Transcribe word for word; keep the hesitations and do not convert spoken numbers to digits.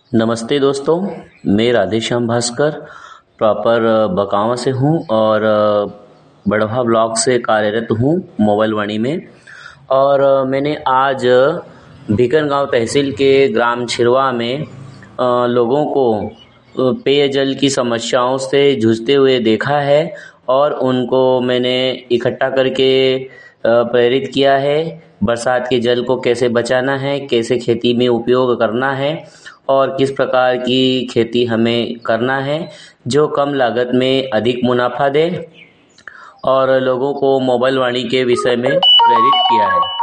नमस्ते दोस्तों, मैं राधेश्याम भास्कर प्रॉपर बकावा से हूँ और बड़वा ब्लॉक से कार्यरत हूँ मोबाइल वाणी में। और मैंने आज भीकन गांव तहसील के ग्राम छिरवा में लोगों को पेयजल की समस्याओं से जूझते हुए देखा है और उनको मैंने इकट्ठा करके प्रेरित किया है। बरसात के जल को कैसे बचाना है, कैसे खेती में उपयोग करना है और किस प्रकार की खेती हमें करना है जो कम लागत में अधिक मुनाफा दे, और लोगों को मोबाइल वाणी के विषय में प्रेरित किया है।